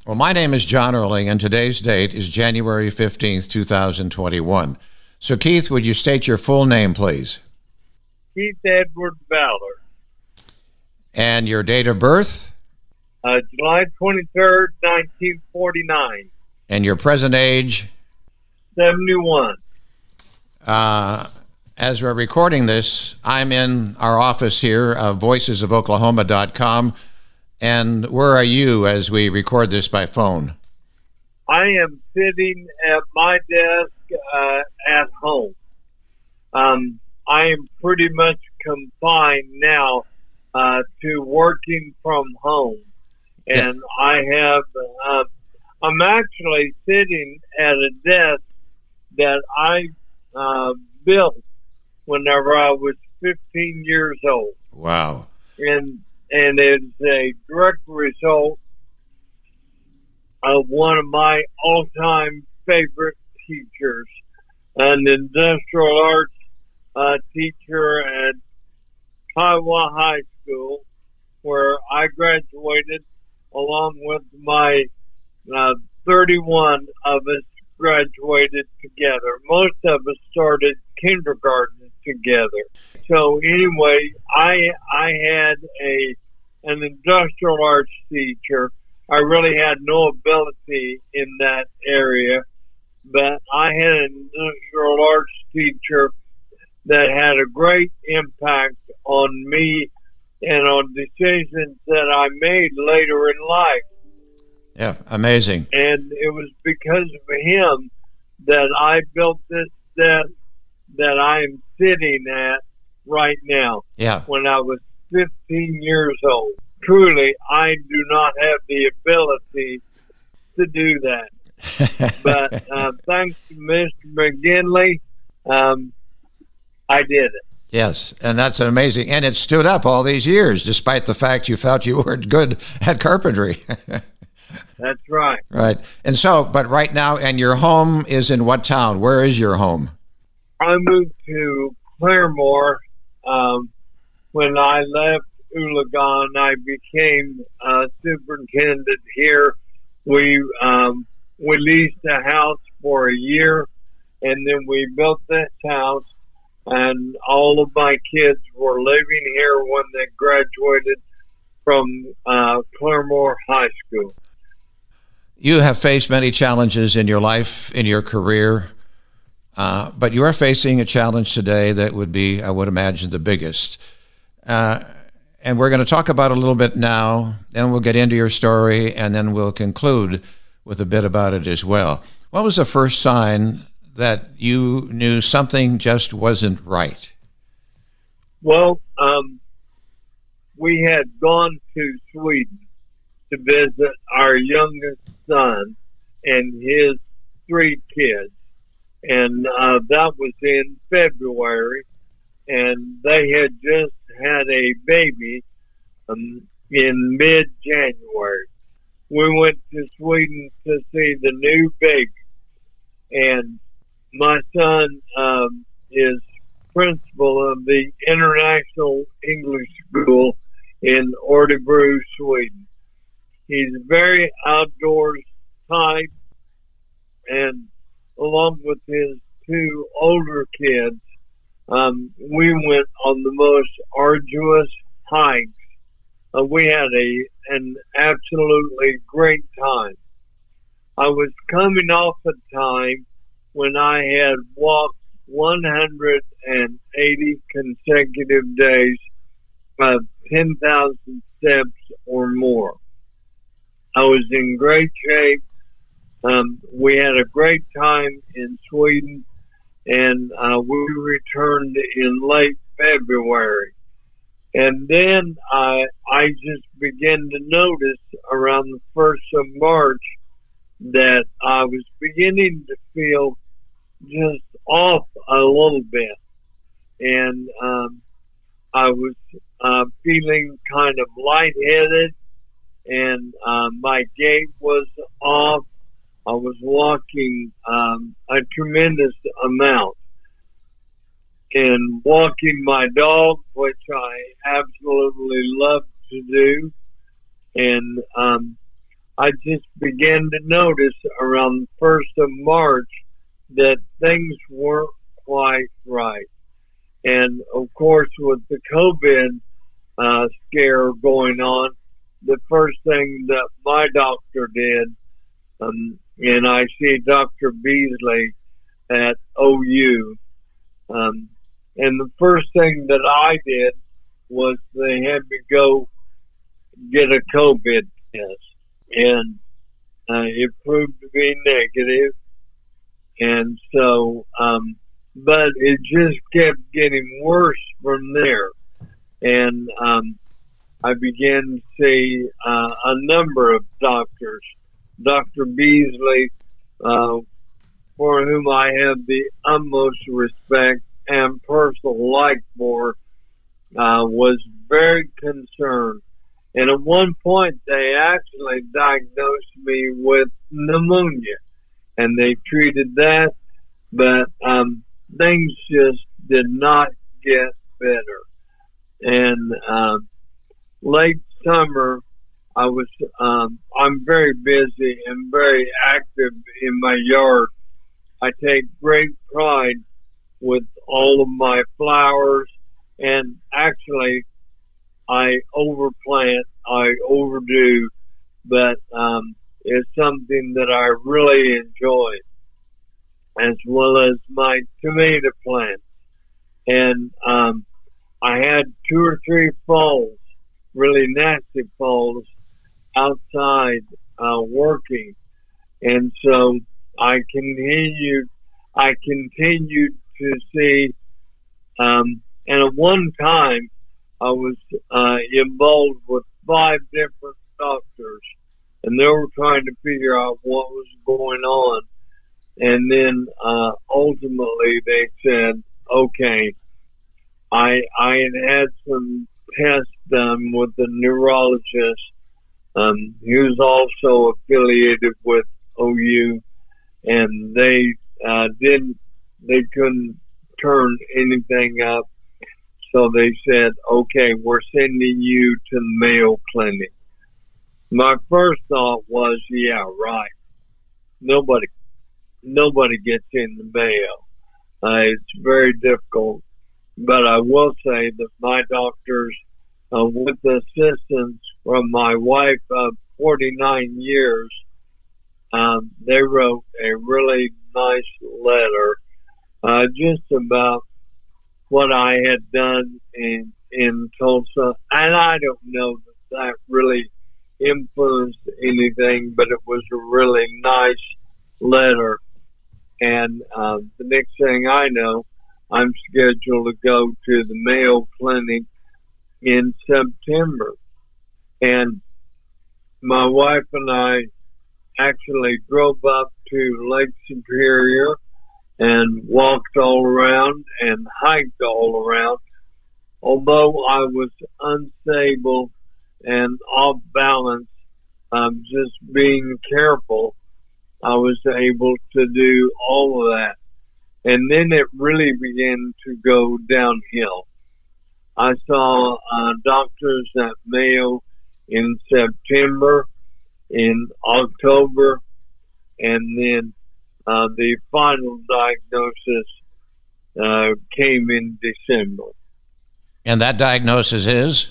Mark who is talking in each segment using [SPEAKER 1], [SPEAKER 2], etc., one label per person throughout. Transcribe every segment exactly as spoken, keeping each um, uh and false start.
[SPEAKER 1] Well, my name is John Erling, and today's date is January fifteenth, two thousand twenty-one. So, Keith, would you state your full name, please?
[SPEAKER 2] Keith Edward Ballard.
[SPEAKER 1] And your date of birth?
[SPEAKER 2] Uh, July twenty-third, nineteen forty-nine.
[SPEAKER 1] And your present age?
[SPEAKER 2] seventy-one.
[SPEAKER 1] Uh, as we're recording this, I'm in our office here of voices of oklahoma dot com. And where are you as we record this by phone?
[SPEAKER 2] I am sitting at my desk uh, at home. Um, I am pretty much confined now uh, to working from home. And yeah. I have, uh, I'm actually sitting at a desk that I uh, built whenever I was fifteen years old.
[SPEAKER 1] Wow.
[SPEAKER 2] And and it's a direct result of one of my all-time favorite teachers, an industrial arts uh, teacher at Kiowa High School, where I graduated along with my uh, thirty-one of us graduated together. Most of us started kindergarten together. So anyway, I I had a an industrial arts teacher. I really had no ability in that area, but I had an industrial arts teacher that had a great impact on me and on decisions that I made later in life.
[SPEAKER 1] Yeah, amazing.
[SPEAKER 2] And it was because of him that I built this desk that I am sitting at right now.
[SPEAKER 1] Yeah.
[SPEAKER 2] When I was fifteen years old. Truly, I do not have the ability to do that. But uh, thanks to Mister McGinley, um, I did it.
[SPEAKER 1] Yes, and that's amazing. And it stood up all these years, despite the fact you felt you weren't good at carpentry.
[SPEAKER 2] That's right.
[SPEAKER 1] Right. And so, but right now, and your home is in what town? Where is your home?
[SPEAKER 2] I moved to Claremore. Um, when I left Oulagon, I became uh, superintendent here. We um, we leased a house for a year, and then we built this house, and all of my kids were living here when they graduated from uh, Claremore High School.
[SPEAKER 1] You have faced many challenges in your life, in your career, uh, but you are facing a challenge today that would be, I would imagine, the biggest. Uh, and we're going to talk about it a little bit now, then we'll get into your story, and then we'll conclude with a bit about it as well. What was the first sign that you knew something just wasn't right?
[SPEAKER 2] Well, um, we had gone to Sweden to visit our youngest son and his three kids. And uh, that was in February. And they had just had a baby um, in mid-January. We went to Sweden to see the new baby. And my son um, is principal of the International English School in Örebro, Sweden. He's very outdoors type, and along with his two older kids, um, we went on the most arduous hikes. Uh, we had a an absolutely great time. I was coming off a time when I had walked one hundred eighty consecutive days of ten thousand steps or more. I was in great shape. Um, we had a great time in Sweden, and uh, we returned in late February. And then I, I just began to notice around the first of March that I was beginning to feel just off a little bit. And um, I was uh, feeling kind of lightheaded, and uh, my gait was off. I was walking um, a tremendous amount and walking my dog, which I absolutely love to do. And um, I just began to notice around the first of March that things weren't quite right. And of course, with the COVID uh, scare going on, the first thing that my doctor did, um, and I see Doctor Beasley at O U, um, and the first thing that I did was they had me go get a COVID test, and uh, it proved to be negative. And so, um, but it just kept getting worse from there. And um, I began to see uh, a number of doctors. Doctor Beasley, uh, for whom I have the utmost respect and personal like for, uh, was very concerned. And at one point, they actually diagnosed me with pneumonia, and they treated that, but um, things just did not get better. And uh, late summer, I was, um, I'm very busy and very active in my yard. I take great pride with all of my flowers, and actually I overplant, I overdo, but um, it's something that I really enjoy, as well as my tomato plants. And um, I had two or three falls, really nasty falls, outside uh, working, and so I continued. I continued to see, um, and at one time I was uh, involved with five different doctors, and they were trying to figure out what was going on. And then uh, ultimately they said, "Okay, I I had had some tests done with the neurologist. Um, he was also affiliated with O U, and they uh, didn't, they couldn't turn anything up. So they said, okay, we're sending you to the Mayo Clinic." My first thought was, yeah, right. Nobody, nobody gets in the Mayo. Uh, it's very difficult. But I will say that my doctors, uh, with the assistance from my wife of forty-nine years, um, they wrote a really nice letter uh, just about what I had done in, in Tulsa. And I don't know that that really influenced anything, but it was a really nice letter. And uh, the next thing I know, I'm scheduled to go to the Mayo Clinic in September. And my wife and I actually drove up to Lake Superior and walked all around and hiked all around. Although I was unstable and off balance, um, just being careful, I was able to do all of that. And then it really began to go downhill. I saw uh, doctors at Mayo in September, in October, and then uh, the final diagnosis uh, came in December.
[SPEAKER 1] And that diagnosis is?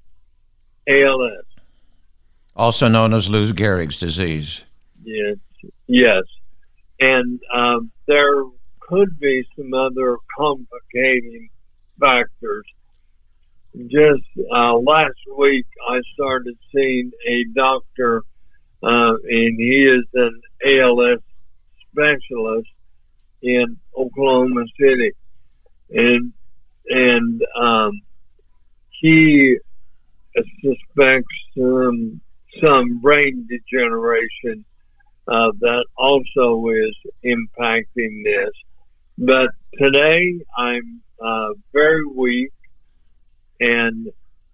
[SPEAKER 2] A L S.
[SPEAKER 1] Also known as Lou Gehrig's disease.
[SPEAKER 2] Yes, yes. And um, there could be some other complicating factors. Just uh, last week, I started seeing a doctor, uh, and he is an A L S specialist in Oklahoma City, and and um, he suspects um, some brain degeneration uh, that also is impacting this. But today, I'm uh, very weak, and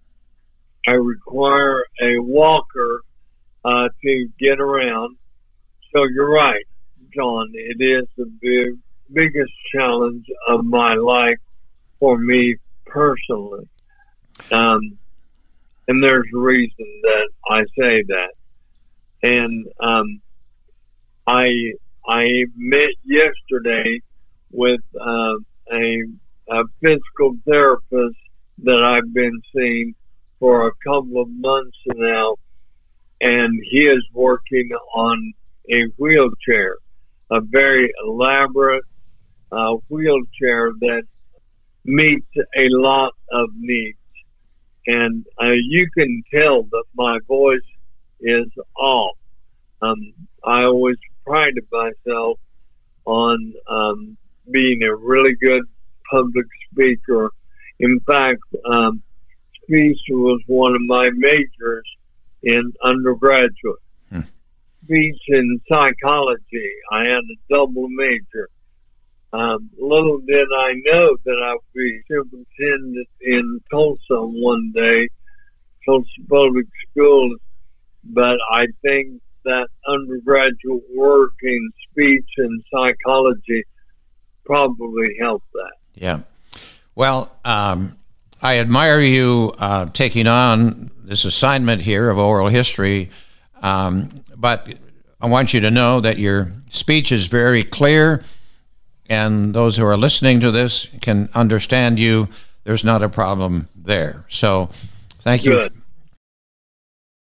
[SPEAKER 2] I require a walker uh, to get around. So you're right, John. It is the big, biggest challenge of my life for me personally. Um, and there's a reason that I say that. And um, I I met yesterday with uh, a, a physical therapist that I've been seeing for a couple of months now, and he is working on a wheelchair, a very elaborate uh, wheelchair that meets a lot of needs. And uh, you can tell that my voice is off. Um, I always prided myself on um, being a really good public speaker. In fact, um, speech was one of my majors in undergraduate. Hmm. Speech and psychology, I had a double major. Um, little did I know that I would be superintendent in Tulsa one day, Tulsa Public Schools, but I think that undergraduate work in speech and psychology probably helped that.
[SPEAKER 1] Yeah. Well, um, I admire you uh, taking on this assignment here of oral history, um, but I want you to know that your speech is very clear, and those who are listening to this can understand you. There's not a problem there. So thank you.
[SPEAKER 2] Good.